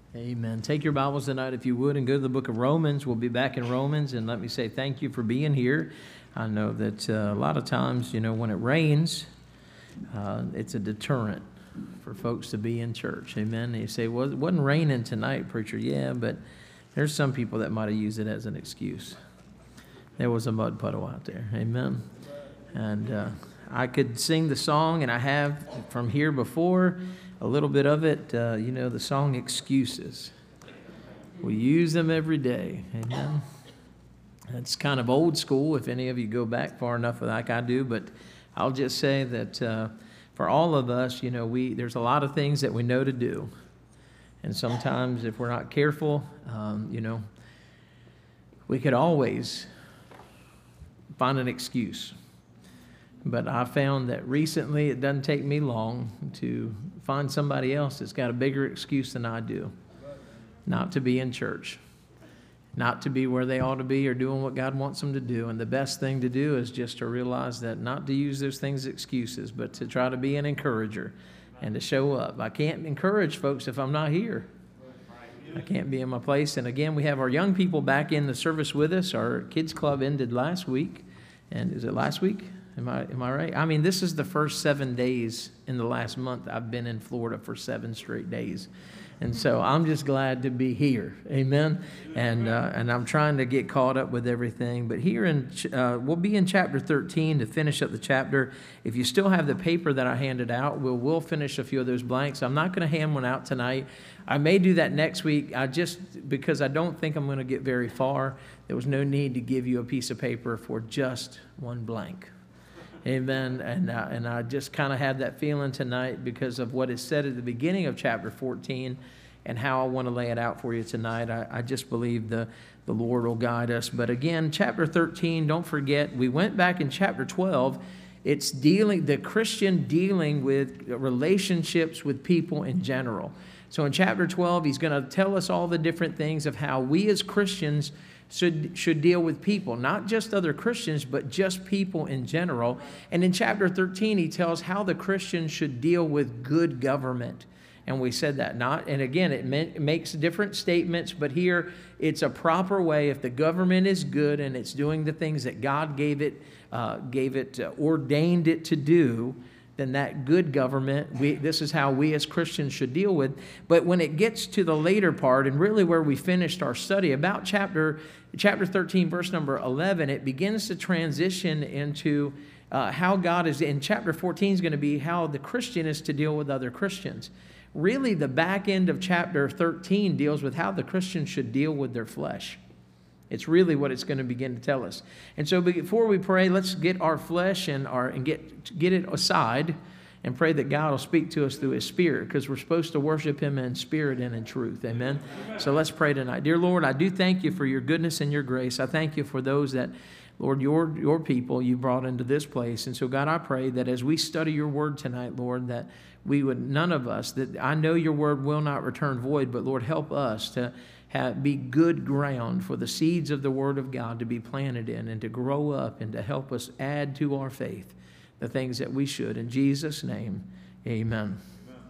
Amen. Take your Bibles tonight, if you would, and go to the book of Romans. We'll be back in Romans, and let me say thank you for being here. I know that a lot of times, when it rains, it's a deterrent for folks to be in church. Amen. And you say, well, it wasn't raining tonight, preacher. Yeah, but there's some people that might have used it as an excuse. There was a mud puddle out there. Amen. And I could sing the song, and I have from here before, a little bit of it, the song Excuses. We use them every day. Amen. That's kind of old school if any of you go back far enough like I do, but I'll just say that for all of us, there's a lot of things that we know to do. And sometimes if we're not careful, we could always find an excuse. But I found that recently it doesn't take me long to find somebody else that's got a bigger excuse than I do. Not to be in church. Not to be where they ought to be or doing what God wants them to do. And the best thing to do is just to realize that not to use those things as excuses, but to try to be an encourager and to show up. I can't encourage folks if I'm not here. I can't be in my place. And again, we have our young people back in the service with us. Our kids club ended last week. And is it last week? Am I right? I mean, this is the first 7 days in the last month I've been in Florida for 7 straight days. And so I'm just glad to be here. Amen. And I'm trying to get caught up with everything. But here we'll be in chapter 13 to finish up the chapter. If you still have the paper that I handed out, we'll finish a few of those blanks. I'm not going to hand one out tonight. I may do that next week. Because I don't think I'm going to get very far. There was no need to give you a piece of paper for just one blank. Amen. And I just kind of had that feeling tonight because of what is said at the beginning of chapter 14 and how I want to lay it out for you tonight. I just believe the Lord will guide us. But again, chapter 13, don't forget, we went back in chapter 12. It's the Christian dealing with relationships with people in general. So in chapter 12, he's going to tell us all the different things of how we as Christians should deal with people, not just other Christians, but just people in general. And in chapter 13, he tells how the Christians should deal with good government. And we said that and again, it makes different statements, but here it's a proper way. If the government is good and it's doing the things that God ordained it to do, then that good government, this is how we as Christians should deal with. But when it gets to the later part, and really where we finished our study, about chapter 13, verse number 11, it begins to transition into how God is, in chapter 14 is going to be how the Christian is to deal with other Christians. Really, the back end of chapter 13 deals with how the Christian should deal with their flesh. It's really what it's going to begin to tell us. And so before we pray, let's get our flesh and get it aside and pray that God will speak to us through His Spirit, because we're supposed to worship Him in spirit and in truth. Amen? So let's pray tonight. Dear Lord, I do thank You for Your goodness and Your grace. I thank You for those that, Lord, your people You brought into this place. And so, God, I pray that as we study Your word tonight, Lord, that none of us, that I know Your word will not return void, but Lord, help us to be good ground for the seeds of the Word of God to be planted in and to grow up and to help us add to our faith the things that we should. In Jesus' name, amen.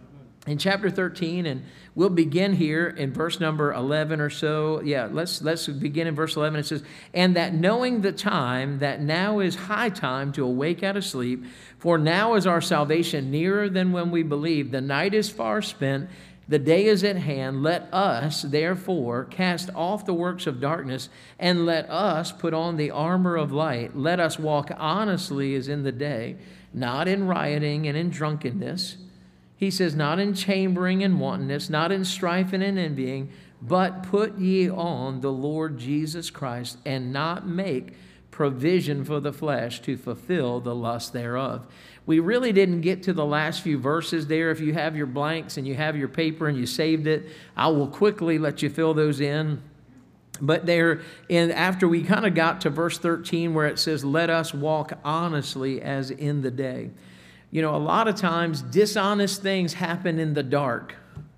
In chapter 13, and we'll begin here in verse number 11 or so. Yeah, let's begin in verse 11. It says, "And that knowing the time, that now is high time to awake out of sleep, for now is our salvation nearer than when we believed. The night is far spent, the day is at hand. Let us, therefore, cast off the works of darkness, and let us put on the armor of light. Let us walk honestly as in the day, not in rioting and in drunkenness." He says, "Not in chambering and wantonness, not in strife and in envying, but put ye on the Lord Jesus Christ, and not make provision for the flesh to fulfill the lust thereof." We really didn't get to the last few verses there. If you have your blanks and you have your paper and you saved it, I will quickly let you fill those in. But after we kind of got to verse 13 where it says, "Let us walk honestly as in the day." A lot of times dishonest things happen in the dark.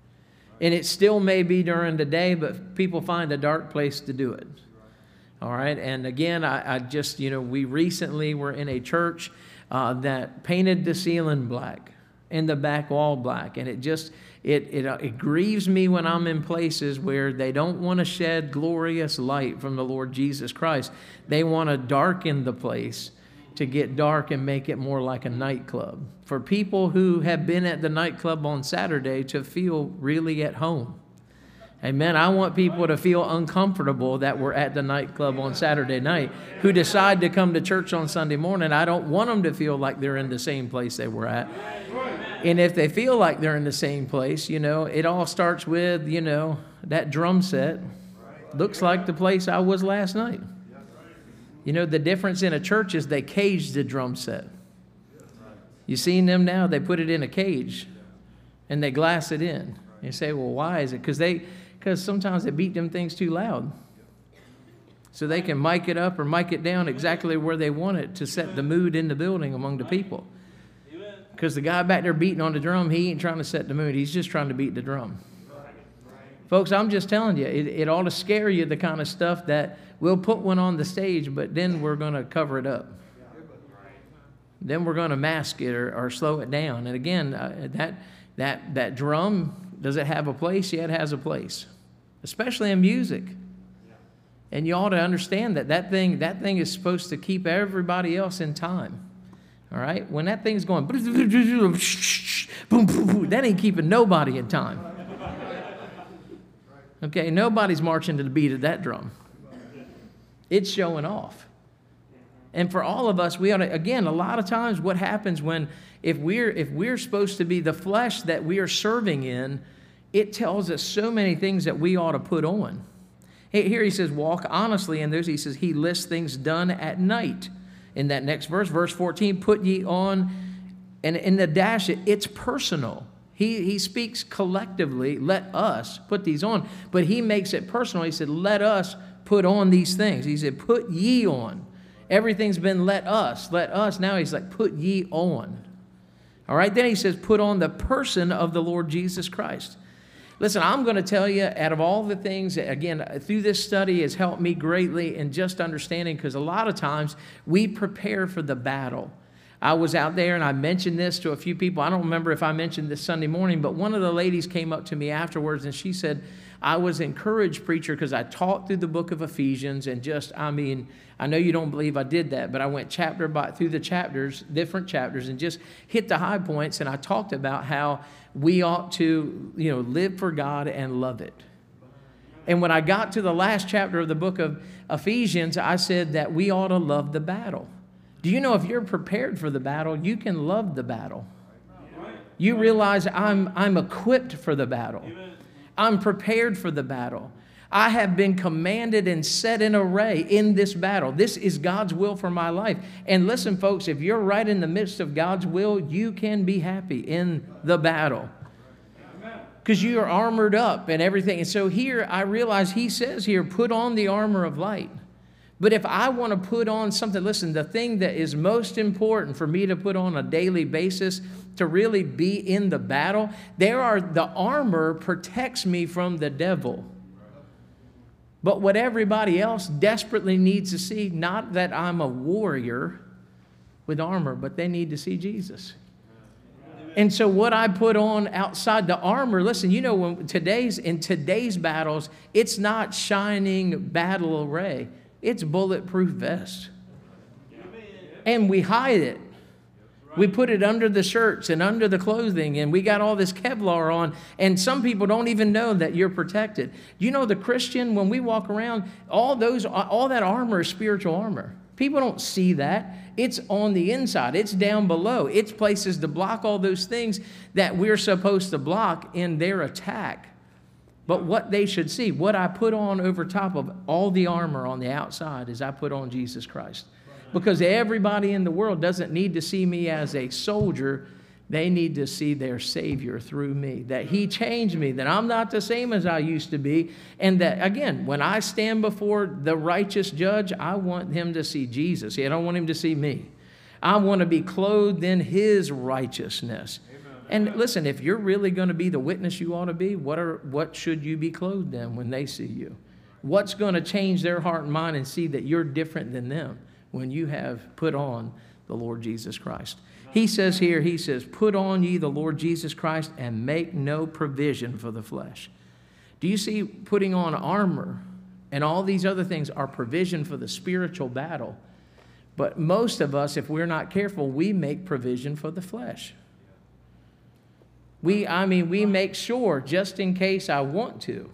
And it still may be during the day, but people find a dark place to do it. All right. And again, I just, we recently were in a church that painted the ceiling black and the back wall black. And It grieves me when I'm in places where they don't want to shed glorious light from the Lord Jesus Christ. They want to darken the place to get dark and make it more like a nightclub. For people who have been at the nightclub on Saturday to feel really at home. Amen. I want people to feel uncomfortable that we're at the nightclub on Saturday night who decide to come to church on Sunday morning. I don't want them to feel like they're in the same place they were at. And if they feel like they're in the same place, you know, it all starts with, you know, that drum set looks like the place I was last night. You know, the difference in a church is they caged the drum set. You seen them now? They put it in a cage and they glass it in. You say, well, why is it? Because sometimes they beat them things too loud. So they can mic it up or mic it down exactly where they want it to set the mood in the building among the people. Because the guy back there beating on the drum, he ain't trying to set the mood. He's just trying to beat the drum. Folks, I'm just telling you, it ought to scare you, the kind of stuff that we'll put one on the stage, but then we're going to cover it up. Then we're going to mask it or slow it down. And again, that drum, does it have a place? Yeah, it has a place, especially in music. And you ought to understand that thing is supposed to keep everybody else in time. All right? When that thing's going, that ain't keeping nobody in time. Okay, nobody's marching to the beat of that drum. It's showing off. And for all of us, we ought to, again, a lot of times what happens if we're supposed to be the flesh that we are serving in, it tells us so many things that we ought to put on. Here he says, walk honestly, and he says he lists things done at night. In that next verse, verse 14, put ye on, and in the dash, it's personal. He speaks collectively, let us put these on, but he makes it personal. He said, let us put on these things. He said, put ye on. Everything's been let us. Now he's like, put ye on. All right, then he says, put on the person of the Lord Jesus Christ. Listen, I'm going to tell you, out of all the things, again, through this study has helped me greatly in just understanding, because a lot of times we prepare for the battle. I was out there and I mentioned this to a few people. I don't remember if I mentioned this Sunday morning, but one of the ladies came up to me afterwards and she said, I was encouraged, preacher, because I taught through the book of Ephesians and I know you don't believe I did that, but I went through the chapters, different chapters, and just hit the high points, and I talked about how we ought to, live for God and love it. And when I got to the last chapter of the book of Ephesians, I said that we ought to love the battle. Do you know if you're prepared for the battle, you can love the battle? You realize I'm equipped for the battle. I'm prepared for the battle. I have been commanded and set in array in this battle. This is God's will for my life. And listen, folks, if you're right in the midst of God's will, you can be happy in the battle. Because you are armored up and everything. And so here I realize he says here, put on the armor of light. But if I want to put on something, listen, the thing that is most important for me to put on a daily basis to really be in the battle, the armor protects me from the devil. But what everybody else desperately needs to see, not that I'm a warrior with armor, but they need to see Jesus. And so what I put on outside the armor, listen, in today's battles, it's not shining battle array. It's bulletproof vest. And we hide it. We put it under the shirts and under the clothing, and we got all this Kevlar on, and some people don't even know that you're protected. The Christian, when we walk around, all that armor is spiritual armor. People don't see that. It's on the inside. It's down below. It's places to block all those things that we're supposed to block in their attack. But what they should see, what I put on over top of all the armor on the outside is I put on Jesus Christ. Because everybody in the world doesn't need to see me as a soldier. They need to see their Savior through me, that he changed me, that I'm not the same as I used to be. And that, again, when I stand before the righteous judge, I want him to see Jesus. I don't want him to see me. I want to be clothed in his righteousness. And listen, if you're really going to be the witness you ought to be, what should you be clothed in when they see you? What's going to change their heart and mind and see that you're different than them when you have put on the Lord Jesus Christ? He says here, he says, put on ye the Lord Jesus Christ and make no provision for the flesh. Do you see putting on armor and all these other things are provision for the spiritual battle? But most of us, if we're not careful, we make provision for the flesh. We make sure, just in case I want to,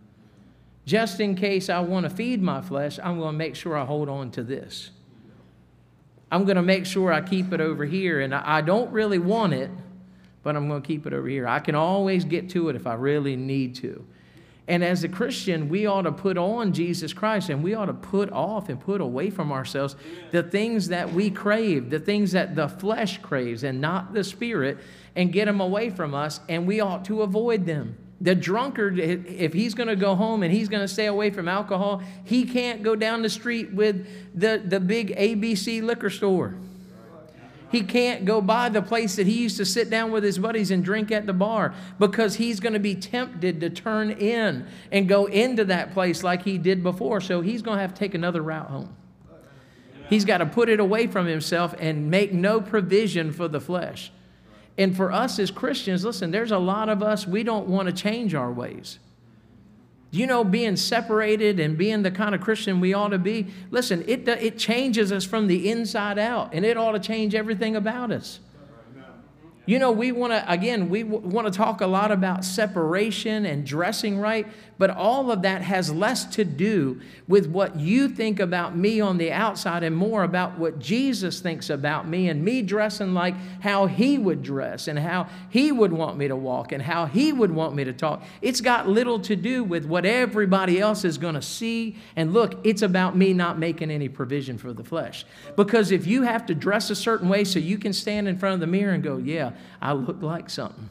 just in case I want to feed my flesh, I'm going to make sure I hold on to this. I'm going to make sure I keep it over here, and I don't really want it, but I'm going to keep it over here. I can always get to it if I really need to. And as a Christian, we ought to put on Jesus Christ, and we ought to put off and put away from ourselves the things that we crave, the things that the flesh craves and not the spirit, and get them away from us, and we ought to avoid them. The drunkard, if he's going to go home and he's going to stay away from alcohol, he can't go down the street with the big ABC liquor store. He can't go by the place that he used to sit down with his buddies and drink at the bar, because he's going to be tempted to turn in and go into that place like he did before. So he's going to have to take another route home. He's got to put it away from himself and make no provision for the flesh. And for us as Christians, listen, there's a lot of us, we don't want to change our ways. Do you know, being separated and being the kind of Christian we ought to be, listen, it changes us from the inside out, and it ought to change everything about us. You know, we want to talk a lot about separation and dressing right, but all of that has less to do with what you think about me on the outside and more about what Jesus thinks about me, and me dressing like how he would dress and how he would want me to walk and how he would want me to talk. It's got little to do with what everybody else is going to see. And look, it's about me not making any provision for the flesh. Because if you have to dress a certain way so you can stand in front of the mirror and go, yeah, I look like something.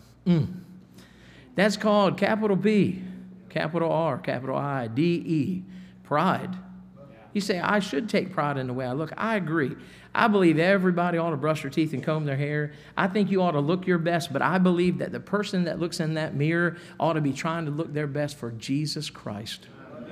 That's called capital P, capital R, capital I, D-E, pride. You say, I should take pride in the way I look. I agree. I believe everybody ought to brush their teeth and comb their hair. I think you ought to look your best, but I believe that the person that looks in that mirror ought to be trying to look their best for Jesus Christ.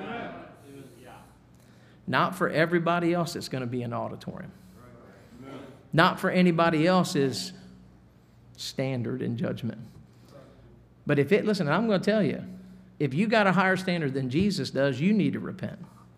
Not for everybody else that's going to be in the auditorium. Not for anybody else's standard and judgment. But listen, I'm going to tell you, if you got a higher standard than Jesus does, you need to repent.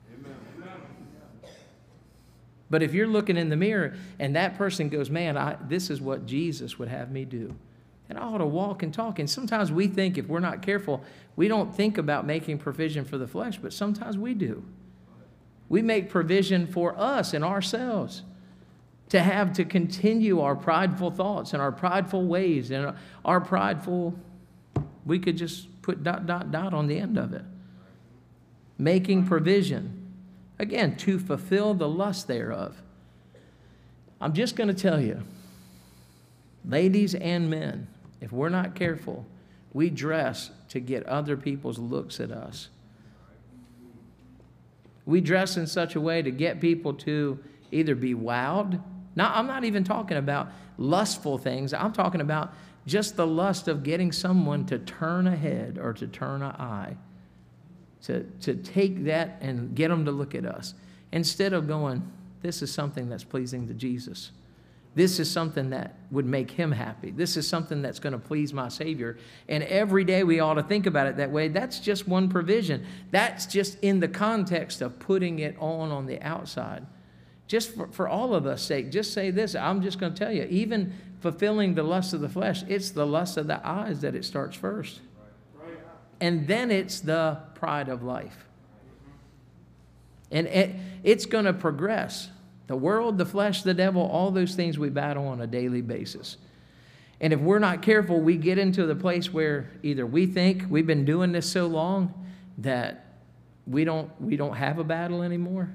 But if you're looking in the mirror and that person goes, man, this is what Jesus would have me do, and I ought to walk and talk. And sometimes we think, if we're not careful, we don't think about making provision for the flesh, but sometimes we do. We make provision for us and ourselves to continue our prideful thoughts and our prideful ways and our prideful, we could just put ... on the end of it. Making provision. Again, to fulfill the lust thereof. I'm just going to tell you, ladies and men, if we're not careful, we dress to get other people's looks at us. We dress in such a way to get people to either be wowed. Now, I'm not even talking about lustful things. I'm talking about just the lust of getting someone to turn a head or to turn an eye, to take that and get them to look at us, instead of going, this is something that's pleasing to Jesus. This is something that would make him happy. This is something that's going to please my Savior. And every day we ought to think about it that way. That's just one provision. That's just in the context of putting it on the outside. Just for all of us' sake, just say this. I'm just going to tell you, even fulfilling the lust of the flesh, it's the lust of the eyes that it starts first. And then it's the pride of life. And it's going to progress. The world, the flesh, the devil, all those things we battle on a daily basis. And if we're not careful, we get into the place where either we think we've been doing this so long that we don't have a battle anymore.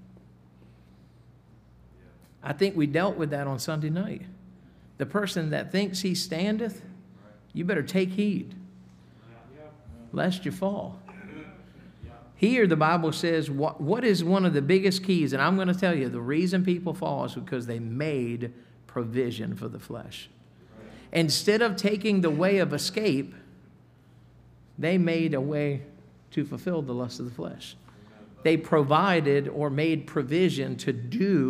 I think we dealt with that on Sunday night. The person that thinks he standeth, you better take heed, lest you fall. Here the Bible says, what is one of the biggest keys? And I'm going to tell you, the reason people fall is because they made provision for the flesh. Instead of taking the way of escape, they made a way to fulfill the lust of the flesh. They provided or made provision to do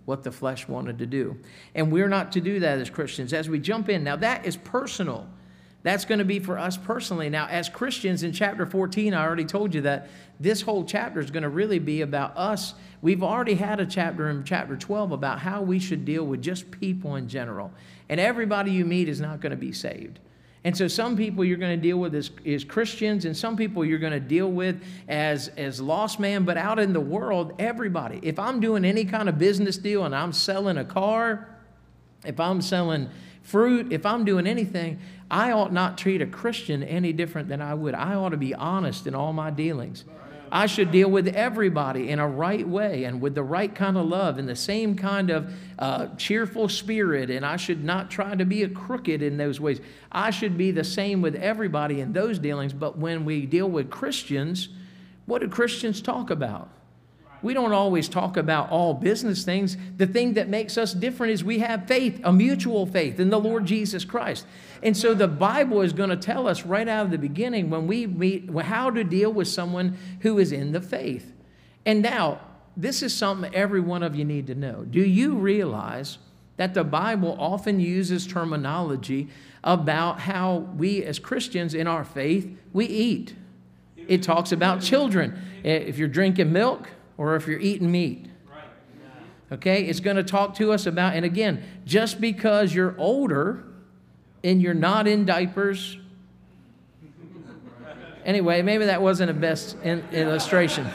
what the flesh wanted to do. And we're not to do that as Christians. As we jump in, now that is personal. That's going to be for us personally. Now, as Christians in chapter 14, I already told you that this whole chapter is going to really be about us. We've already had a chapter in chapter 12 about how we should deal with just people in general. And everybody you meet is not going to be saved. And so some people you're going to deal with as Christians, and some people you're going to deal with as lost man. But out in the world, everybody. If I'm doing any kind of business deal and I'm selling a car, if I'm selling fruit, if I'm doing anything, I ought not treat a Christian any different than I would. I ought to be honest in all my dealings. I should deal with everybody in a right way and with the right kind of love and the same kind of cheerful spirit, and I should not try to be a crooked in those ways. I should be the same with everybody in those dealings. But when we deal with Christians, what do Christians talk about? We don't always talk about all business things. The thing that makes us different is we have faith, a mutual faith in the Lord Jesus Christ. And so the Bible is going to tell us right out of the beginning when we meet how to deal with someone who is in the faith. And now, this is something every one of you need to know. Do you realize that the Bible often uses terminology about how we as Christians in our faith, we eat? It talks about children. If you're drinking milk, or if you're eating meat. Okay, it's going to talk to us about, and again, just because you're older and you're not in diapers. Anyway, maybe that wasn't the best illustration.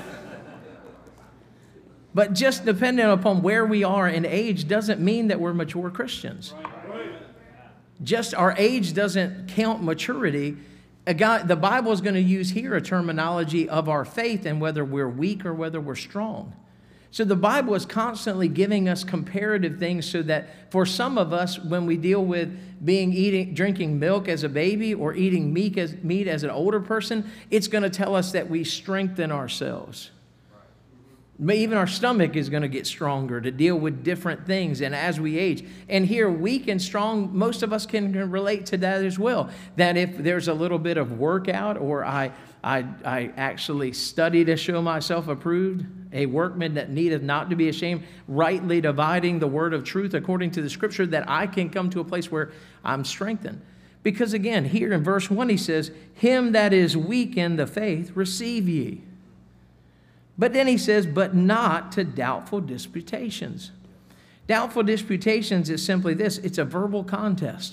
But just depending upon where we are in age doesn't mean that we're mature Christians. Just our age doesn't count maturity. The Bible is going to use here a terminology of our faith and whether we're weak or whether we're strong. So the Bible is constantly giving us comparative things so that for some of us, when we deal with drinking milk as a baby or eating meat as an older person, it's going to tell us that we strengthen ourselves. Even our stomach is going to get stronger to deal with different things and as we age. And here, weak and strong, most of us can relate to that as well. That if there's a little bit of workout or I actually study to show myself approved, a workman that needeth not to be ashamed, rightly dividing the word of truth according to the Scripture, that I can come to a place where I'm strengthened. Because again, here in verse 1 he says, him that is weak in the faith receive ye. But then he says, but not to doubtful disputations. Doubtful disputations is simply this. It's a verbal contest.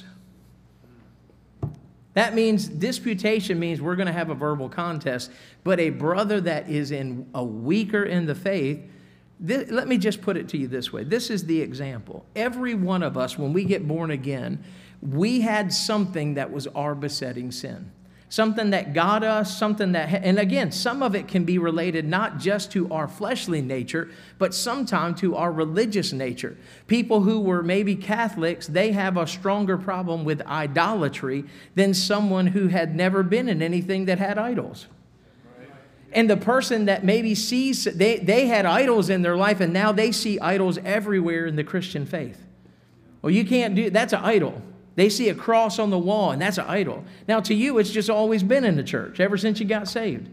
That means disputation means we're going to have a verbal contest. But a brother that is weaker in the faith, let me just put it to you this way. This is the example. Every one of us, when we get born again, we had something that was our besetting sin. Something that got us, and again, some of it can be related not just to our fleshly nature, but sometimes to our religious nature. People who were maybe Catholics, they have a stronger problem with idolatry than someone who had never been in anything that had idols. And the person that maybe sees, they had idols in their life, and now they see idols everywhere in the Christian faith. Well, you can't do, that's an idol. They see a cross on the wall, and that's an idol. Now, to you, it's just always been in the church, ever since you got saved.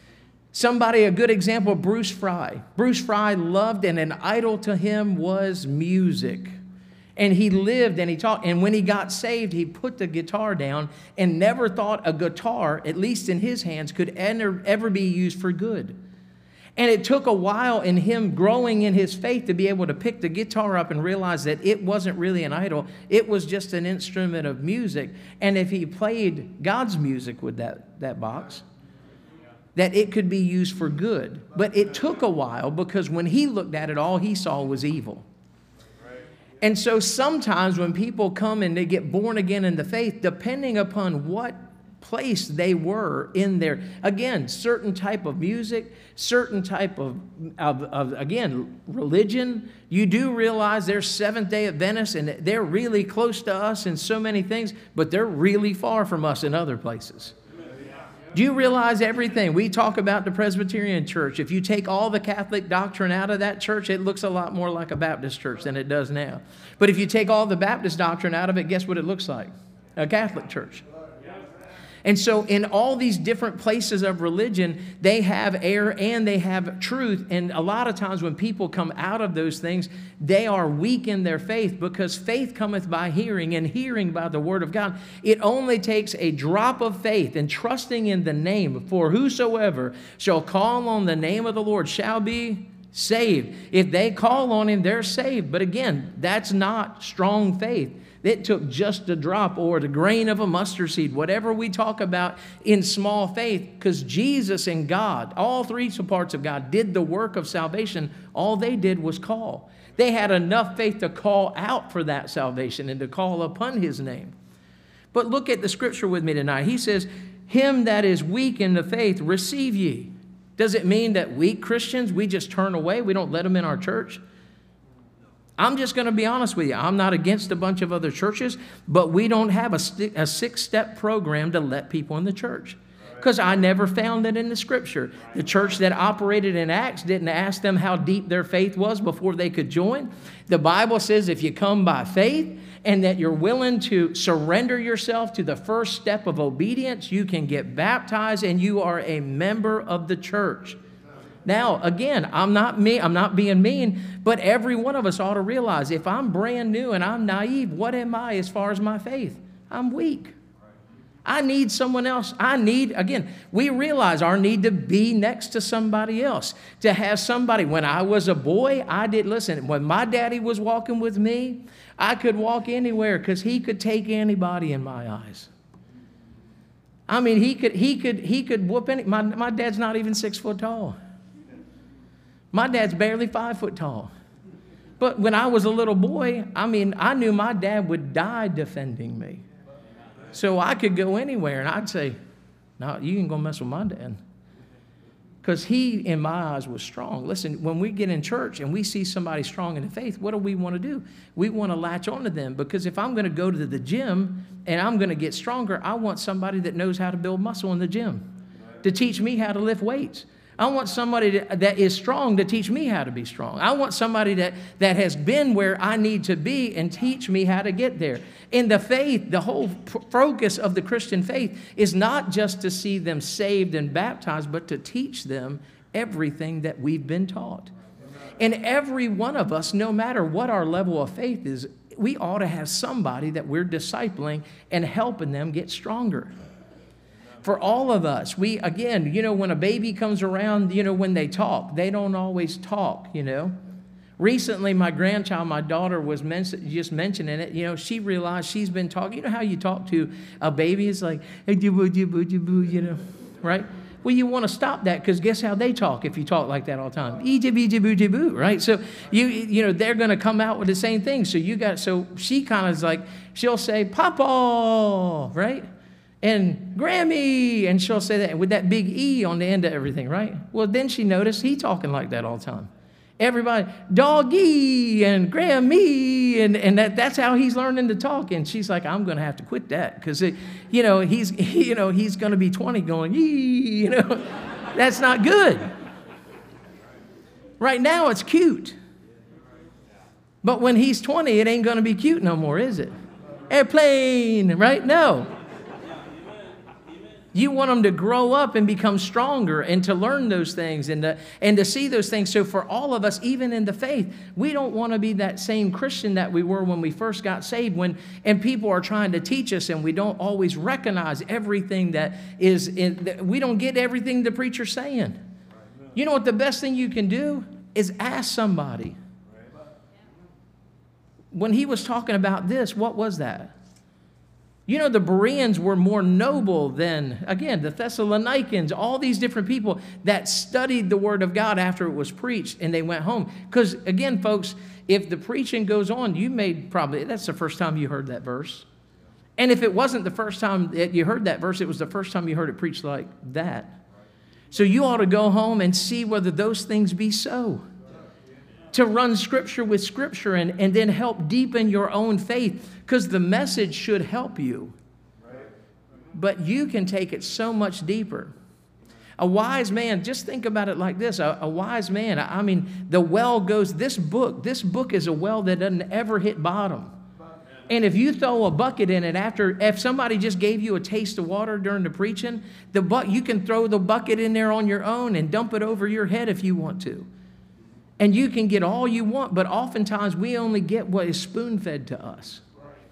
A good example, Bruce Fry. Bruce Fry loved, and an idol to him was music. And he lived, and he taught, and when he got saved, he put the guitar down and never thought a guitar, at least in his hands, could ever be used for good. And it took a while in him growing in his faith to be able to pick the guitar up and realize that it wasn't really an idol. It was just an instrument of music. And if he played God's music with that box, that it could be used for good. But it took a while because when he looked at it, all he saw was evil. And so sometimes when people come and they get born again in the faith, depending upon what place they were in there, again, certain type of music, certain type of again, religion. You do realize they're Seventh-day Adventists and they're really close to us in so many things, but they're really far from us in other places. Do you realize everything? We talk about the Presbyterian church. If you take all the Catholic doctrine out of that church, it looks a lot more like a Baptist church than it does now. But if you take all the Baptist doctrine out of it, guess what it looks like? A Catholic church. And so in all these different places of religion, they have error and they have truth. And a lot of times when people come out of those things, they are weak in their faith, because faith cometh by hearing, and hearing by the word of God. It only takes a drop of faith and trusting in the name. For whosoever shall call on the name of the Lord shall be saved. If they call on him, they're saved. But again, that's not strong faith. It took just a drop or the grain of a mustard seed, whatever we talk about in small faith, because Jesus and God, all three parts of God, did the work of salvation. All they did was call. They had enough faith to call out for that salvation and to call upon his name. But look at the scripture with me tonight. He says, him that is weak in the faith, receive ye. Does it mean that weak Christians, we just turn away? We don't let them in our church? I'm just going to be honest with you. I'm not against a bunch of other churches, but we don't have a 6-step program to let people in the church, because I never found it in the scripture. The church that operated in Acts didn't ask them how deep their faith was before they could join. The Bible says if you come by faith and that you're willing to surrender yourself to the first step of obedience, you can get baptized and you are a member of the church. Now, again, I'm not being mean, but every one of us ought to realize if I'm brand new and I'm naive, what am I as far as my faith? I'm weak. I need someone else. We realize our need to be next to somebody else, to have somebody. When I was a boy, when my daddy was walking with me, I could walk anywhere because he could take anybody in my eyes. I mean, he could whoop any. My dad's not even 6 foot tall. My dad's barely 5 foot tall. But when I was a little boy, I knew my dad would die defending me. So I could go anywhere and I'd say, no, you ain't gonna mess with my dad. Because he, in my eyes, was strong. Listen, when we get in church and we see somebody strong in the faith, what do we want to do? We want to latch onto them, because if I'm going to go to the gym and I'm going to get stronger, I want somebody that knows how to build muscle in the gym to teach me how to lift weights. I want somebody that is strong to teach me how to be strong. I want somebody that has been where I need to be and teach me how to get there. In the faith, the whole focus of the Christian faith is not just to see them saved and baptized, but to teach them everything that we've been taught. And every one of us, no matter what our level of faith is, we ought to have somebody that we're discipling and helping them get stronger. For all of us, when a baby comes around, when they talk, they don't always talk, Recently, my grandchild, my daughter, was just mentioning it. She realized she's been talking. You know how you talk to a baby? It's like, right? Well, you want to stop that, because guess how they talk if you talk like that all the time? Right? So, they're going to come out with the same thing. So she kind of is like, she'll say, Papa, right? And Grammy, and she'll say that with that big E on the end of everything, right? Well, then she noticed he talking like that all the time. Everybody, doggy and Grammy, and that's how he's learning to talk. And she's like, I'm going to have to quit that, because he's going to be 20 going, yee, that's not good. Right now it's cute, but when he's 20, it ain't going to be cute no more, is it? Airplane, right? No. You want them to grow up and become stronger and to learn those things and to see those things. So for all of us, even in the faith, we don't want to be that same Christian that we were when we first got saved, and people are trying to teach us and we don't always recognize everything that is we don't get everything the preacher's saying. You know what the best thing you can do is ask somebody. When he was talking about this, what was that? The Bereans were more noble than, again, the Thessalonians, all these different people that studied the Word of God after it was preached, and they went home. Because, again, folks, if the preaching goes on, that's the first time you heard that verse. And if it wasn't the first time that you heard that verse, it was the first time you heard it preached like that. So you ought to go home and see whether those things be so. To run Scripture with Scripture and then help deepen your own faith, because the message should help you. But you can take it so much deeper. A wise man, just think about it like this. A wise man, the well goes, this book is a well that doesn't ever hit bottom. And if you throw a bucket in it if somebody just gave you a taste of water during the preaching, you can throw the bucket in there on your own and dump it over your head if you want to. And you can get all you want, but oftentimes we only get what is spoon-fed to us.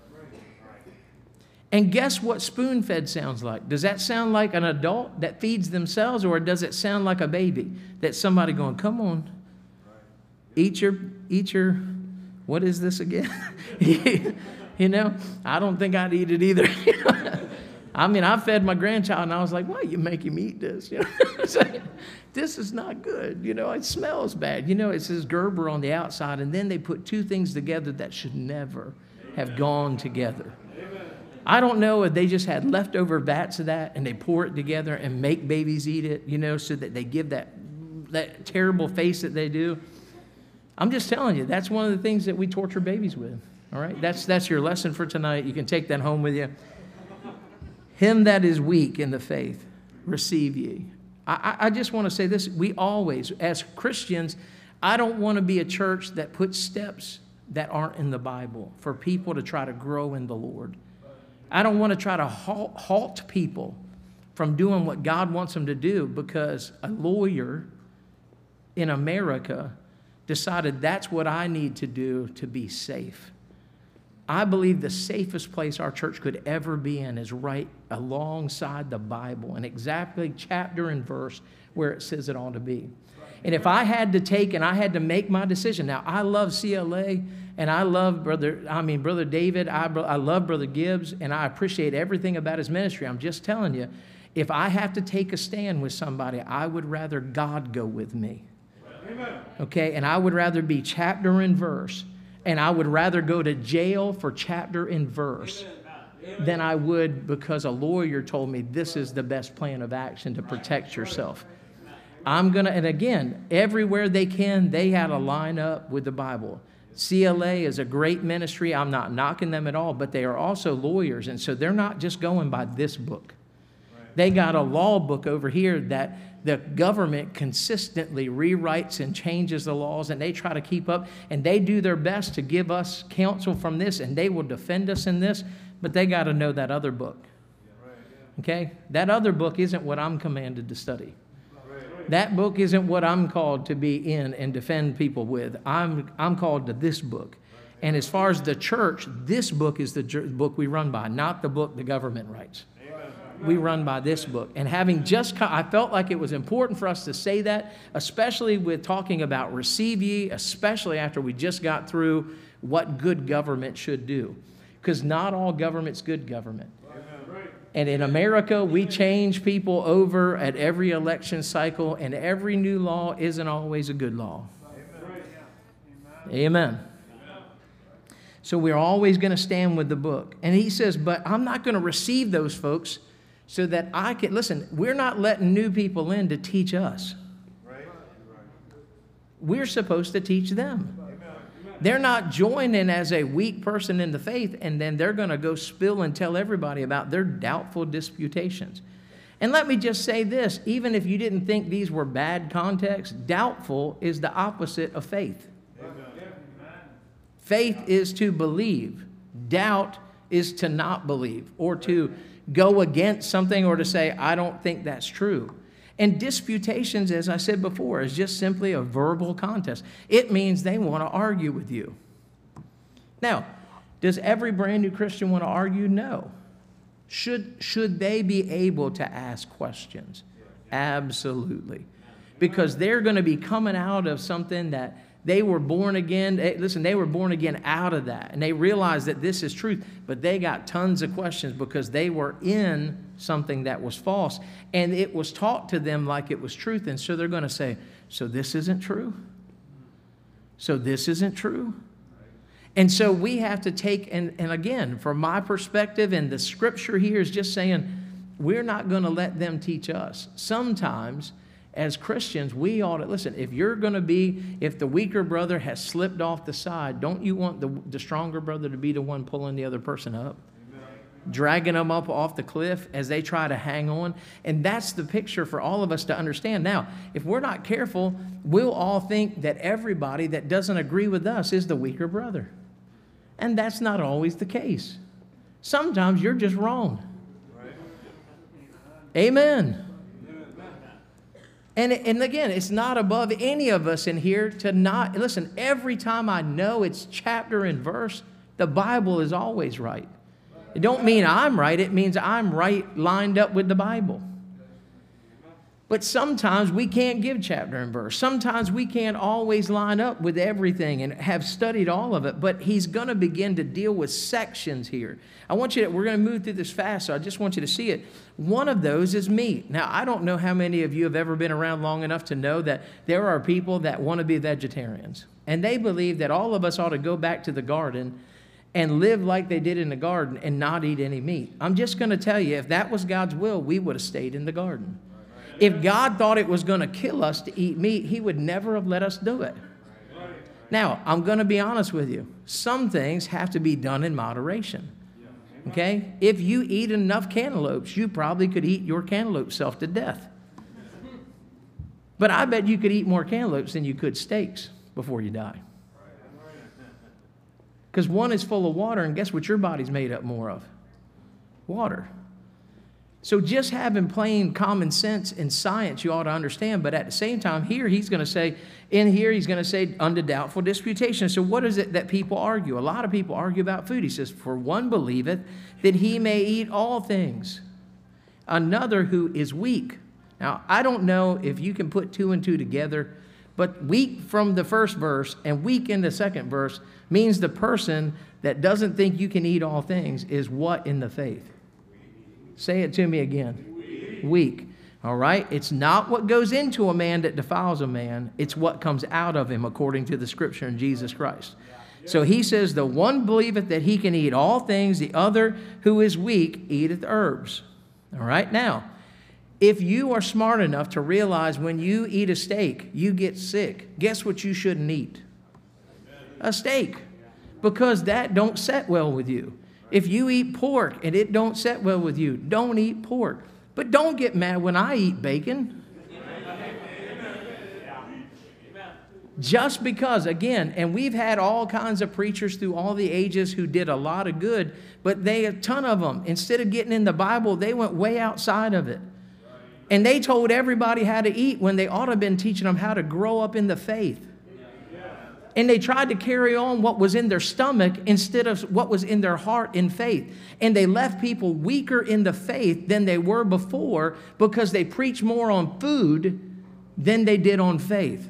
And guess what spoon-fed sounds like? Does that sound like an adult that feeds themselves, or does it sound like a baby that's somebody going, come on, eat your, what is this again? You know, I don't think I'd eat it either. I mean, I fed my grandchild, and I was like, why you make him eat this? You know, like, this is not good. You know, it smells bad. You know, it says Gerber on the outside, and then they put two things together that should never have gone together. I don't know if they just had leftover vats of that, and they pour it together and make babies eat it, you know, so that they give that terrible face that they do. I'm just telling you, that's one of the things that we torture babies with. All right, that's your lesson for tonight. You can take that home with you. Him that is weak in the faith, receive ye. I just want to say this. We always, as Christians, I don't want to be a church that puts steps that aren't in the Bible for people to try to grow in the Lord. I don't want to try to halt people from doing what God wants them to do because a lawyer in America decided that's what I need to do to be safe. I believe the safest place our church could ever be in is right alongside the Bible and exactly chapter and verse where it says it ought to be. And if I had to make my decision, now I love CLA and I love Brother David, I love Brother Gibbs, and I appreciate everything about his ministry. I'm just telling you, if I have to take a stand with somebody, I would rather God go with me. Amen. Okay, and I would rather be chapter and verse. And I would rather go to jail for chapter and verse than I would because a lawyer told me this is the best plan of action to protect yourself. And again, everywhere they can, they had to line up with the Bible. CLA is a great ministry. I'm not knocking them at all, but they are also lawyers. And so they're not just going by this book. They got a law book over here that the government consistently rewrites and changes the laws, and they try to keep up, and they do their best to give us counsel from this, and they will defend us in this, but they got to know that other book. Okay? That other book isn't what I'm commanded to study. That book isn't what I'm called to be in and defend people with. I'm called to this book. And as far as the church, this book is the book we run by, not the book the government writes. We run by this book. And I felt like it was important for us to say that, especially with talking about receive ye, especially after we just got through what good government should do. Because not all government's good government. And in America, we change people over at every election cycle, and every new law isn't always a good law. Amen. So we're always going to stand with the book. And he says, but I'm not going to receive those folks so that I can, listen, we're not letting new people in to teach us. We're supposed to teach them. They're not joining as a weak person in the faith, and then they're going to go spill and tell everybody about their doubtful disputations. And let me just say this, even if you didn't think these were bad contexts, doubtful is the opposite of faith. Faith is to believe. Doubt is to not believe or to go against something or to say, I don't think that's true. And disputations, as I said before, is just simply a verbal contest. It means they want to argue with you. Now, does every brand new Christian want to argue? No. Should they be able to ask questions? Absolutely. Because they're going to be coming out of something that they were born again. Listen, they were born again out of that. And they realized that this is truth. But they got tons of questions because they were in something that was false. And it was taught to them like it was truth. And so they're going to say, so this isn't true? So this isn't true? And so we have to take, and again, from my perspective, and the scripture here is just saying, we're not going to let them teach us. Sometimes, as Christians, we ought to, listen, if the weaker brother has slipped off the side, don't you want the stronger brother to be the one pulling the other person up? Amen. Dragging them up off the cliff as they try to hang on? And that's the picture for all of us to understand. Now, if we're not careful, we'll all think that everybody that doesn't agree with us is the weaker brother. And that's not always the case. Sometimes you're just wrong. Amen. And again, it's not above any of us in here to not, listen, every time I know it's chapter and verse, the Bible is always right. It don't mean I'm right, it means I'm right lined up with the Bible. But sometimes we can't give chapter and verse. Sometimes we can't always line up with everything and have studied all of it. But he's going to begin to deal with sections here. We're going to move through this fast, so I just want you to see it. One of those is meat. Now, I don't know how many of you have ever been around long enough to know that there are people that want to be vegetarians. And they believe that all of us ought to go back to the garden and live like they did in the garden and not eat any meat. I'm just going to tell you, if that was God's will, we would have stayed in the garden. If God thought it was going to kill us to eat meat, he would never have let us do it. Now, I'm going to be honest with you. Some things have to be done in moderation. Okay? If you eat enough cantaloupes, you probably could eat your cantaloupe self to death. But I bet you could eat more cantaloupes than you could steaks before you die. Because one is full of water, and guess what your body's made up more of? Water. So just having plain common sense and science, you ought to understand. But at the same time, he's going to say, unto doubtful disputation. So what is it that people argue? A lot of people argue about food. He says, for one believeth that he may eat all things. Another who is weak. Now, I don't know if you can put two and two together, but weak from the first verse and weak in the second verse means the person that doesn't think you can eat all things is what in the faith? Say it to me again. Weak. All right? It's not what goes into a man that defiles a man. It's what comes out of him according to the Scripture in Jesus Christ. So he says, the one believeth that he can eat all things, the other who is weak eateth herbs. All right? Now, if you are smart enough to realize when you eat a steak, you get sick, guess what you shouldn't eat? A steak. Because that don't set well with you. If you eat pork and it don't set well with you, don't eat pork. But don't get mad when I eat bacon. Just because, again, and we've had all kinds of preachers through all the ages who did a lot of good, but a ton of them, instead of getting in the Bible, they went way outside of it. And they told everybody how to eat when they ought to have been teaching them how to grow up in the faith. And they tried to carry on what was in their stomach instead of what was in their heart in faith. And they left people weaker in the faith than they were before because they preached more on food than they did on faith.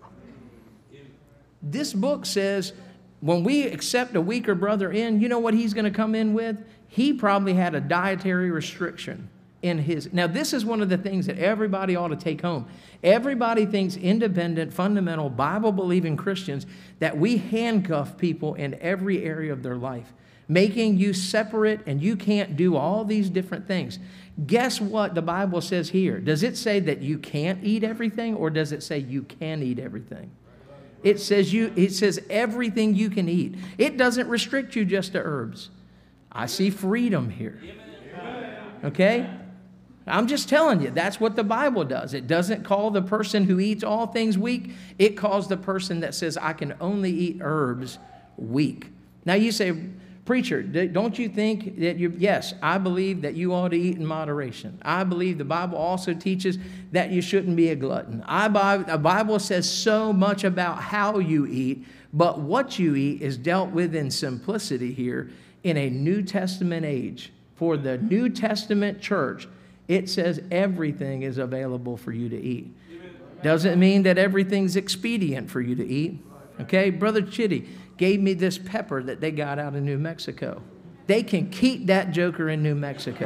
This book says when we accept a weaker brother in, you know what he's going to come in with? He probably had a dietary restriction in his. Now, this is one of the things that everybody ought to take home. Everybody thinks independent, fundamental, Bible-believing Christians that we handcuff people in every area of their life, making you separate and you can't do all these different things. Guess what the Bible says here? Does it say that you can't eat everything, or does it say you can eat everything? It says everything you can eat. It doesn't restrict you just to herbs. I see freedom here. Okay? I'm just telling you, that's what the Bible does. It doesn't call the person who eats all things weak. It calls the person that says, I can only eat herbs, weak. Now you say, preacher, don't you think that yes, I believe that you ought to eat in moderation. I believe the Bible also teaches that you shouldn't be a glutton. The Bible says so much about how you eat, but what you eat is dealt with in simplicity here in a New Testament age. For the New Testament church, it says everything is available for you to eat. Doesn't mean that everything's expedient for you to eat. Okay, Brother Chitty gave me this pepper that they got out of New Mexico. They can keep that joker in New Mexico.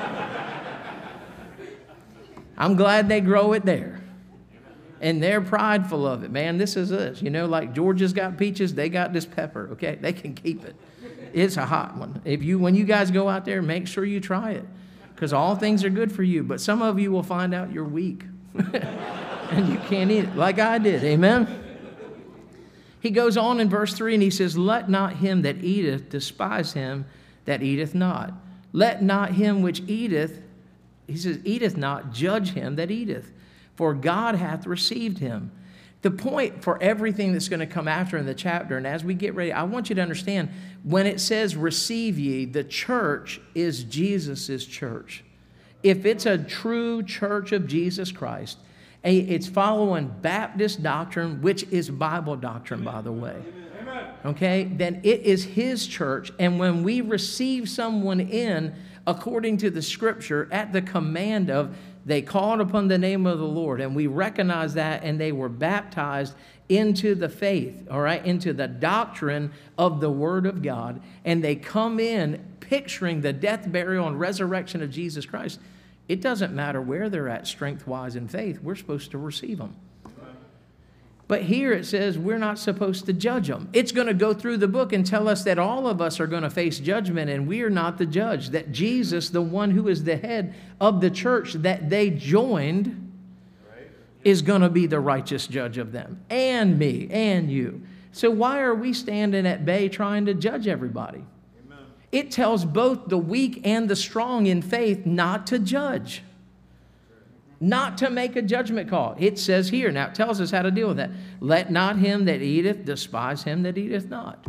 I'm glad they grow it there. And they're prideful of it. Man, this is us. You know, like Georgia's got peaches, they got this pepper, okay? They can keep it. It's a hot one. When you guys go out there, make sure you try it. Because all things are good for you. But some of you will find out you're weak. And you can't eat it like I did. Amen? He goes on in verse 3 and he says, let not him that eateth despise him that eateth not. Let not him which eateth, he says, eateth not, judge him that eateth. For God hath received him. The point for everything that's going to come after in the chapter, and as we get ready, I want you to understand, when it says receive ye, the church is Jesus' church. If it's a true church of Jesus Christ, it's following Baptist doctrine, which is Bible doctrine, by the way. Okay? Then it is his church. And when we receive someone in, according to the scripture, at the command of, they called upon the name of the Lord, and we recognize that, and they were baptized into the faith, all right, into the doctrine of the Word of God, and they come in picturing the death, burial, and resurrection of Jesus Christ. It doesn't matter where they're at strength-wise in faith. We're supposed to receive them. But here it says we're not supposed to judge them. It's going to go through the book and tell us that all of us are going to face judgment, and we are not the judge. That Jesus, the one who is the head of the church that they joined, is going to be the righteous judge of them, and me, and you. So why are we standing at bay trying to judge everybody? Amen. It tells both the weak and the strong in faith not to judge. Not to make a judgment call. It says here, now it tells us how to deal with that. Let not him that eateth despise him that eateth not.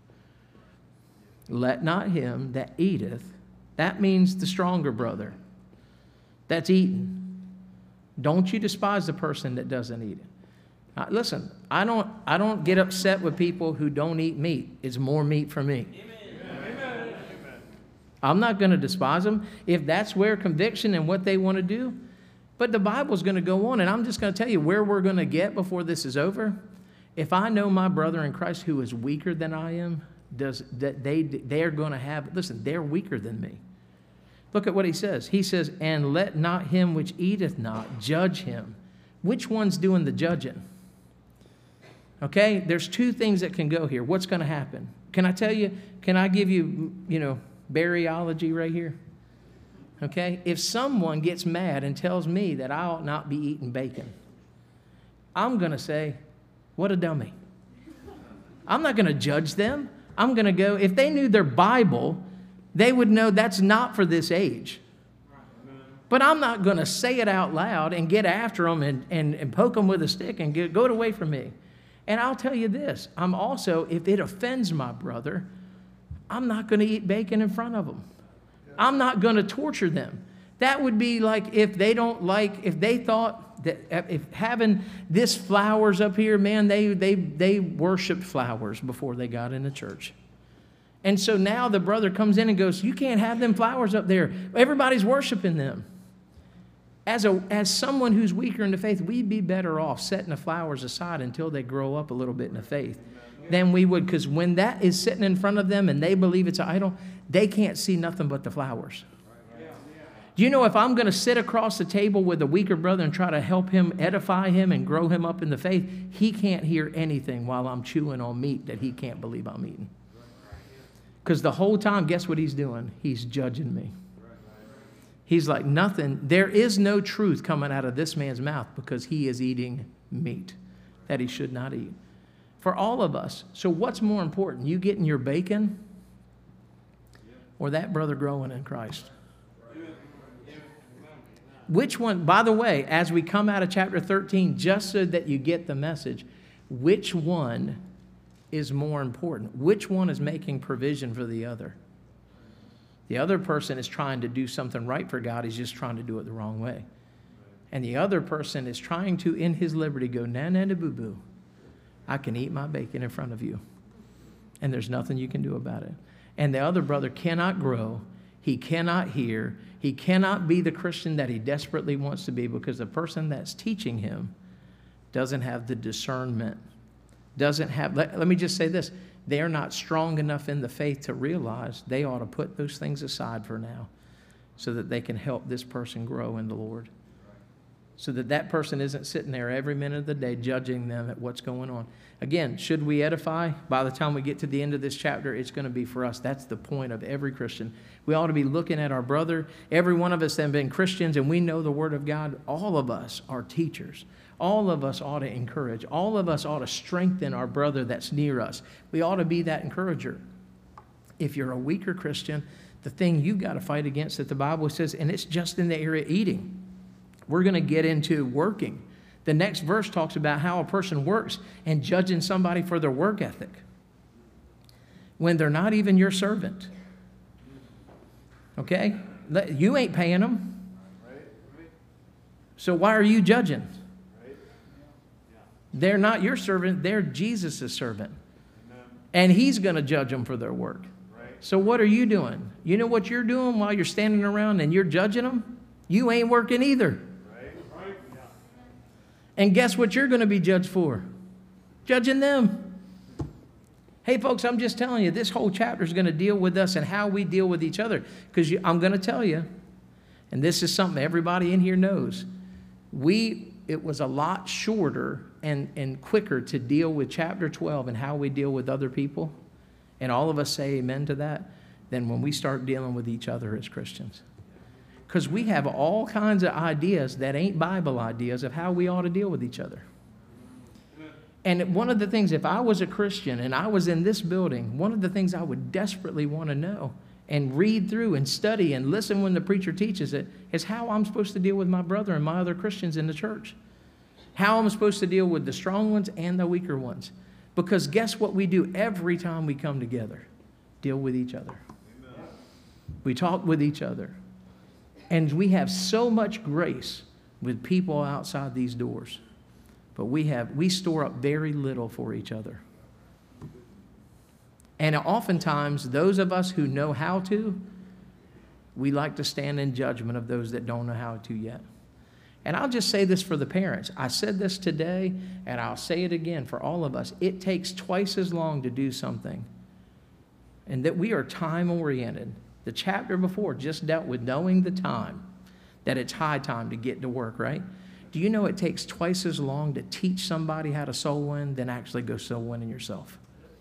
Let not him that eateth. That means the stronger brother that's eating. Don't you despise the person that doesn't eat it. Listen, I don't get upset with people who don't eat meat. It's more meat for me. Amen. I'm not going to despise them if that's where conviction and what they want to do. But the Bible's going to go on, and I'm just going to tell you where we're going to get before this is over. If I know my brother in Christ who is weaker than I am, they are going to have, listen, they're weaker than me. Look at what he says. He says, and let not him which eateth not judge him. Which one's doing the judging? Okay, there's two things that can go here. What's going to happen? Can I tell you, can I give you, Barryology right here? Okay, if someone gets mad and tells me that I ought not be eating bacon, I'm going to say, what a dummy. I'm not going to judge them. I'm going to go, if they knew their Bible, they would know that's not for this age. But I'm not going to say it out loud and get after them and poke them with a stick and go away from me. And I'll tell you this, I'm also, if it offends my brother, I'm not going to eat bacon in front of them. I'm not going to torture them. That would be like if they thought that if having this flowers up here, man, they worshiped flowers before they got into church. And so now the brother comes in and goes, you can't have them flowers up there. Everybody's worshiping them. As someone who's weaker in the faith, we'd be better off setting the flowers aside until they grow up a little bit in the faith than we would, because when that is sitting in front of them and they believe it's an idol, they can't see nothing but the flowers. Do you know if I'm going to sit across the table with a weaker brother and try to help him, edify him, and grow him up in the faith, he can't hear anything while I'm chewing on meat that he can't believe I'm eating. Because the whole time, guess what he's doing? He's judging me. He's like, nothing, there is no truth coming out of this man's mouth because he is eating meat that he should not eat. For all of us. So what's more important, you getting your bacon or that brother growing in Christ? Which one, by the way, as we come out of chapter 13, just so that you get the message, which one is more important? Which one is making provision for the other? The other person is trying to do something right for God. He's just trying to do it the wrong way. And the other person is trying to, in his liberty, go, na-na-na-boo-boo. I can eat my bacon in front of you. And there's nothing you can do about it. And the other brother cannot grow. He cannot hear. He cannot be the Christian that he desperately wants to be because the person that's teaching him doesn't have the discernment. Doesn't have, let me just say this. They are not strong enough in the faith to realize they ought to put those things aside for now so that they can help this person grow in the Lord. So that that person isn't sitting there every minute of the day judging them at what's going on. Again, should we edify? By the time we get to the end of this chapter, it's going to be for us. That's the point of every Christian. We ought to be looking at our brother. Every one of us that have been Christians and we know the Word of God, all of us are teachers. All of us ought to encourage. All of us ought to strengthen our brother that's near us. We ought to be that encourager. If you're a weaker Christian, the thing you've got to fight against that the Bible says, and it's just in the area of eating. We're going to get into working. The next verse talks about how a person works and judging somebody for their work ethic when they're not even your servant. Okay? You ain't paying them. So why are you judging? They're not your servant. They're Jesus' servant. And he's going to judge them for their work. So what are you doing? You know what you're doing while you're standing around and you're judging them? You ain't working either. And guess what you're going to be judged for? Judging them. Hey, folks, I'm just telling you, this whole chapter is going to deal with us and how we deal with each other. Because I'm going to tell you, and this is something everybody in here knows, it was a lot shorter and quicker to deal with chapter 12 and how we deal with other people, and all of us say amen to that, than when we start dealing with each other as Christians. Because we have all kinds of ideas that ain't Bible ideas of how we ought to deal with each other. And one of the things, if I was a Christian and I was in this building, one of the things I would desperately want to know and read through and study and listen when the preacher teaches it is how I'm supposed to deal with my brother and my other Christians in the church. How I'm supposed to deal with the strong ones and the weaker ones. Because guess what we do every time we come together? Deal with each other. Amen. We talk with each other. And we have so much grace with people outside these doors. But we store up very little for each other. And oftentimes, those of us who know how to, we like to stand in judgment of those that don't know how to yet. And I'll just say this for the parents. I said this today, and I'll say it again for all of us. It takes twice as long to do something. And that we are time-oriented. The chapter before just dealt with knowing the time, that it's high time to get to work, right? Do you know it takes twice as long to teach somebody how to soul win than actually go soul winning yourself?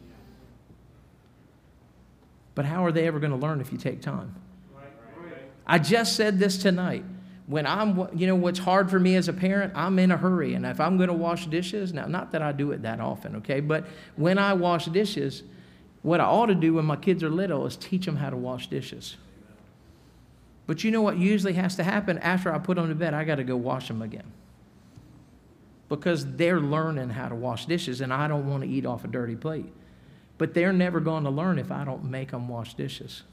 But how are they ever going to learn if you take time? I just said this tonight. When what's hard for me as a parent, I'm in a hurry. And if I'm going to wash dishes, now, not that I do it that often, okay? But when I wash dishes, what I ought to do when my kids are little is teach them how to wash dishes. But you know what usually has to happen? After I put them to bed, I got to go wash them again. Because they're learning how to wash dishes, and I don't want to eat off a dirty plate. But they're never going to learn if I don't make them wash dishes.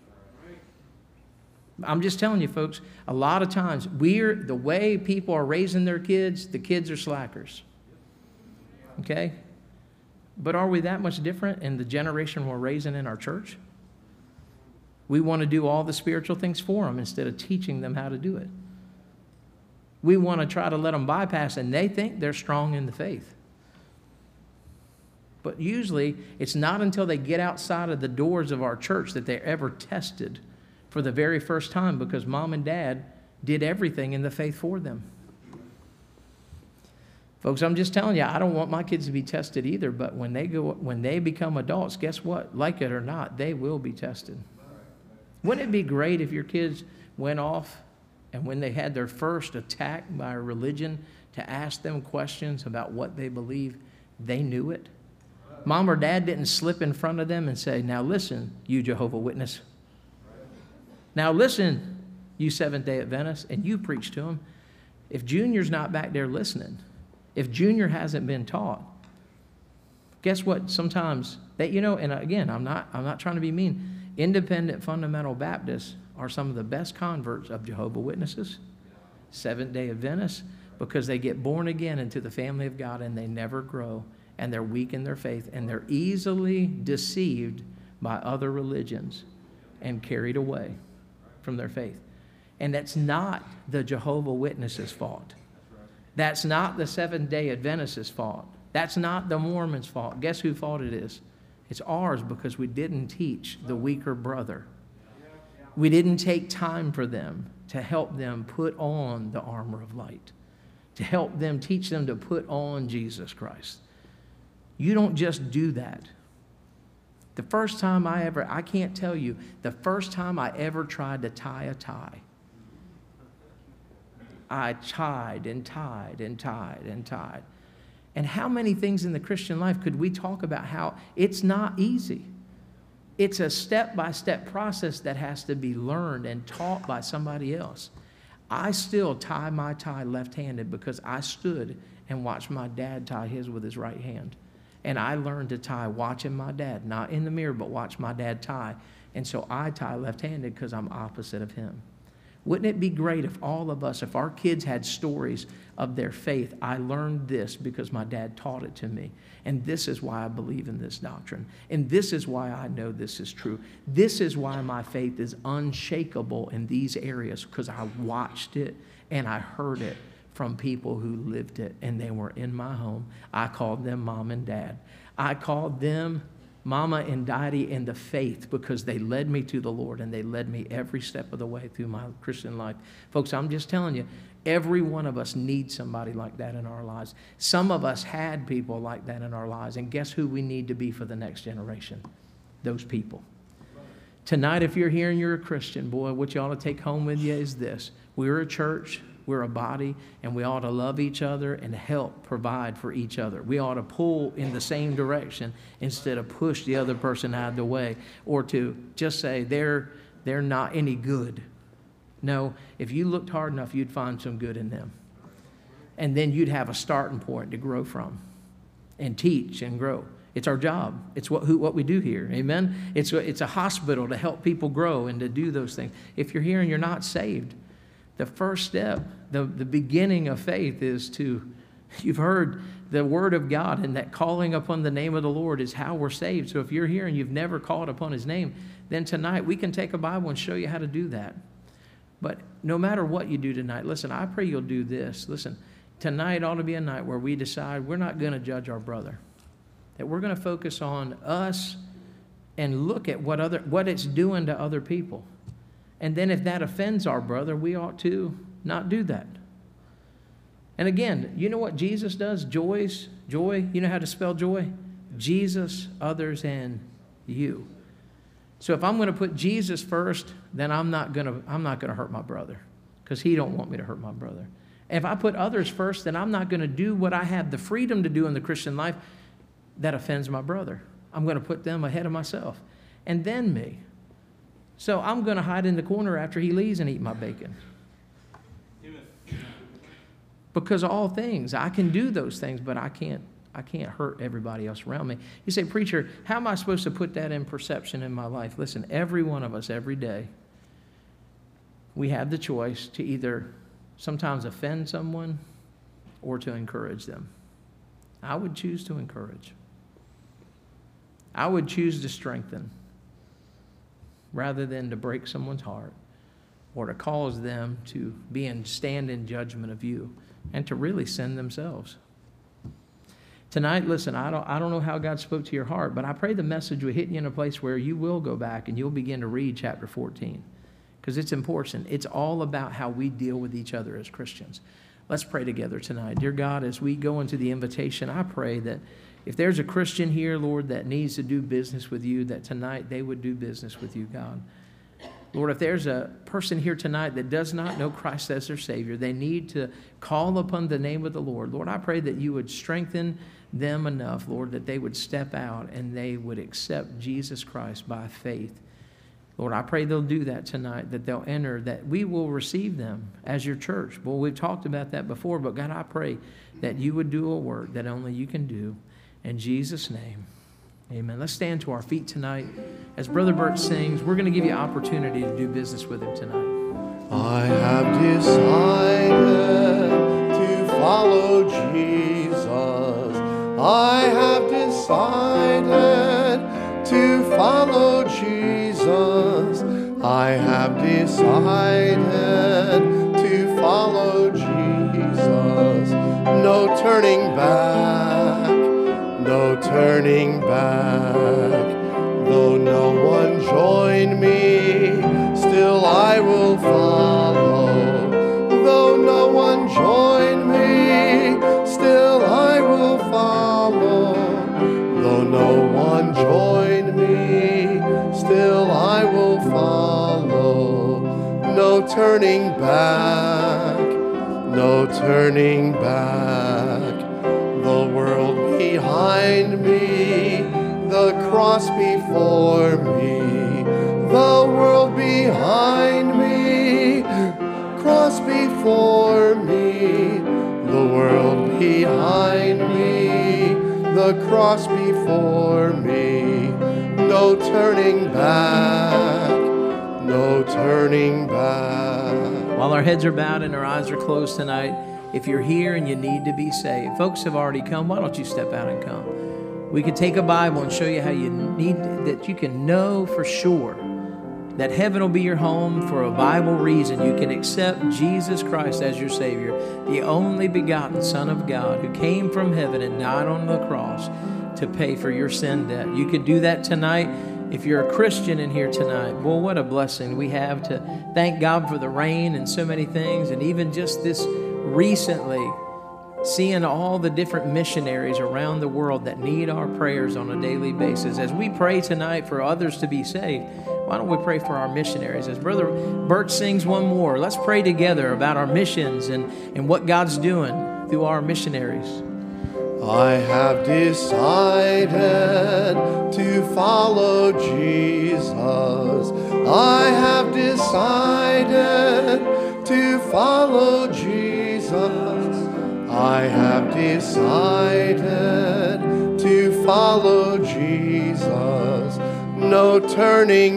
I'm just telling you, folks, a lot of times, the way people are raising their kids, the kids are slackers. Okay? But are we that much different in the generation we're raising in our church? We want to do all the spiritual things for them instead of teaching them how to do it. We want to try to let them bypass, and they think they're strong in the faith. But usually, it's not until they get outside of the doors of our church that they're ever tested for the very first time, because mom and dad did everything in the faith for them. Folks, I'm just telling you, I don't want my kids to be tested either, but when they become adults, guess what? Like it or not, they will be tested. Wouldn't it be great if your kids went off and when they had their first attack by religion to ask them questions about what they believe, they knew it? Mom or dad didn't slip in front of them and say, now listen, you Jehovah Witness. Now listen, you Seventh-day Adventists, and you preach to them. If Junior's not back there listening, if Junior hasn't been taught, guess what? Sometimes and again, I'm not trying to be mean. Independent fundamental Baptists are some of the best converts of Jehovah Witnesses, Seventh-day Adventists, because they get born again into the family of God and they never grow, and they're weak in their faith, and they're easily deceived by other religions and carried away from their faith. And that's not the Jehovah Witnesses' fault. That's not the Seventh-day Adventists' fault. That's not the Mormons' fault. Guess whose fault it is? It's ours, because we didn't teach the weaker brother. We didn't take time for them to help them put on the armor of light, to help them, teach them to put on Jesus Christ. You don't just do that. The first time I can't tell you, the first time I ever tried to tie a tie, I tied and tied and tied and tied. And how many things in the Christian life could we talk about how it's not easy? It's a step-by-step process that has to be learned and taught by somebody else. I still tie my tie left-handed because I stood and watched my dad tie his with his right hand. And I learned to tie watching my dad, not in the mirror, but watch my dad tie. And so I tie left-handed because I'm opposite of him. Wouldn't it be great if all of us, if our kids had stories of their faith? I learned this because my dad taught it to me. And this is why I believe in this doctrine. And this is why I know this is true. This is why my faith is unshakable in these areas, because I watched it and I heard it from people who lived it, and they were in my home. I called them mom and dad. I called them mama and daddy in the faith because they led me to the Lord, and they led me every step of the way through my Christian life. Folks, I'm just telling you, every one of us needs somebody like that in our lives. Some of us had people like that in our lives, and guess who we need to be for the next generation? Those people. Tonight, if you're here and you're a Christian, boy, what you ought to take home with you is this. We're a church. We're a body, and we ought to love each other and help provide for each other. We ought to pull in the same direction instead of push the other person out of the way, or to just say they're not any good. No, if you looked hard enough, you'd find some good in them. And then you'd have a starting point to grow from and teach and grow. It's our job. It's what we do here. Amen? It's a hospital to help people grow and to do those things. If you're here and you're not saved, the first step, the beginning of faith is you've heard the word of God, and that calling upon the name of the Lord is how we're saved. So if you're here and you've never called upon his name, then tonight we can take a Bible and show you how to do that. But no matter what you do tonight, listen, I pray you'll do this. Listen, tonight ought to be a night where we decide we're not going to judge our brother, that we're going to focus on us and look at what it's doing to other people. And then if that offends our brother, we ought to not do that. And again, you know what Jesus does? Joy, you know how to spell joy? Jesus, others, and you. So if I'm going to put Jesus first, then I'm not going to hurt my brother, because he don't want me to hurt my brother. And if I put others first, then I'm not going to do what I have the freedom to do in the Christian life that offends my brother. I'm going to put them ahead of myself. And then me. So I'm going to hide in the corner after he leaves and eat my bacon. Because all things, I can do those things, but I can't hurt everybody else around me. You say, preacher, how am I supposed to put that in perception in my life? Listen, every one of us, every day, we have the choice to either sometimes offend someone or to encourage them. I would choose to encourage. I would choose to strengthen, rather than to break someone's heart or to cause them to stand in judgment of you and to really sin themselves. Tonight, listen, I don't know how God spoke to your heart, but I pray the message will hit you in a place where you will go back and you'll begin to read chapter 14, because it's important. It's all about how we deal with each other as Christians. Let's pray together tonight. Dear God, as we go into the invitation, I pray that if there's a Christian here, Lord, that needs to do business with you, that tonight they would do business with you, God. Lord, if there's a person here tonight that does not know Christ as their Savior, they need to call upon the name of the Lord. Lord, I pray that you would strengthen them enough, Lord, that they would step out and they would accept Jesus Christ by faith. Lord, I pray they'll do that tonight, that they'll enter, that we will receive them as your church. Well, we've talked about that before, but God, I pray that you would do a work that only you can do. In Jesus' name, amen. Let's stand to our feet tonight. As Brother Bert sings, we're going to give you opportunity to do business with him tonight. I have decided to follow Jesus. I have decided to follow Jesus. I have decided to follow Jesus. No turning back. No turning back. Though no one join me, still I will follow. Though no one join me, still I will follow. Though no one join me, still I will follow. No turning back. No turning back. The world behind me, the cross before me. The world behind me, cross cross before me, the world behind me, the cross before me, no turning back, no turning back. While our heads are bowed and our eyes are closed tonight, if you're here and you need to be saved, folks have already come, why don't you step out and come? We could take a Bible and show you how that you can know for sure that heaven will be your home for a Bible reason. You can accept Jesus Christ as your Savior, the only begotten Son of God who came from heaven and died on the cross to pay for your sin debt. You could do that tonight. If you're a Christian in here tonight, well, what a blessing we have to thank God for the rain and so many things. And even just this recently, seeing all the different missionaries around the world that need our prayers on a daily basis. As we pray tonight for others to be saved, why don't we pray for our missionaries? As Brother Bert sings one more, let's pray together about our missions and what God's doing through our missionaries. I have decided to follow Jesus. I have decided to follow Jesus. I have decided to follow Jesus. No turning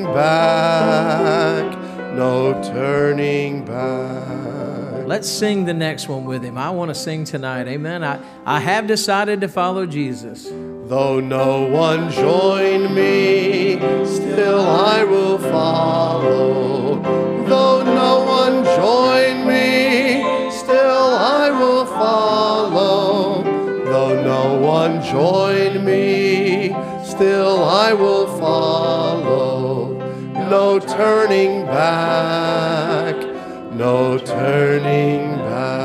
back, no turning back. Let's sing the next one with him. I want to sing tonight. Amen. I have decided to follow Jesus. Though no one join me, still I will follow. Though no one join me, still I will follow. Though no one join me, still I will follow. No turning back, no turning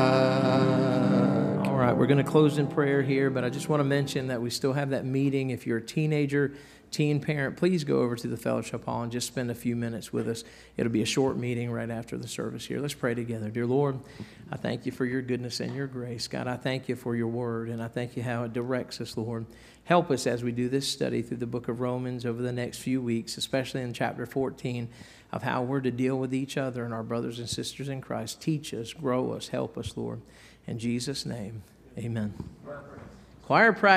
back. All right, we're going to close in prayer here, but I just want to mention that we still have that meeting. If you're a teenager, teen parent, please go over to the fellowship hall and just spend a few minutes with us. It'll be a short meeting right after the service here. Let's pray together. Dear Lord, I thank you for your goodness and your grace. God, I thank you for your word, and I thank you how it directs us, Lord. Help us as we do this study through the book of Romans over the next few weeks, especially in chapter 14, of how we're to deal with each other and our brothers and sisters in Christ. Teach us, grow us, help us, Lord. In Jesus' name, amen. Choir practice.